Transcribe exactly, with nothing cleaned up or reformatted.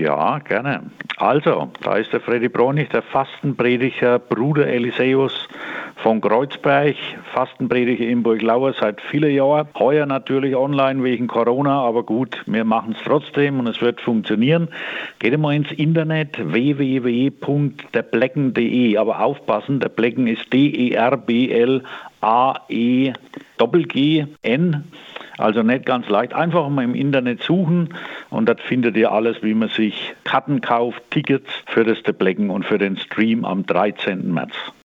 Ja, gerne. Also, da ist der Freddy Bräunig, der Fastenprediger, Bruder Eliseus von Kreuzberg, Fastenprediger in Burglauer seit vielen Jahren. Heuer natürlich online wegen Corona, aber gut, wir machen es trotzdem und es wird funktionieren. Geht mal ins Internet w w w punkt der blecken punkt de, aber aufpassen, der Blecken ist D E R B L A E G G N. Also nicht ganz leicht. Einfach mal im Internet suchen und dort findet ihr alles, wie man sich Karten kauft, Tickets für das Deblecken und für den Stream am dreizehnten März.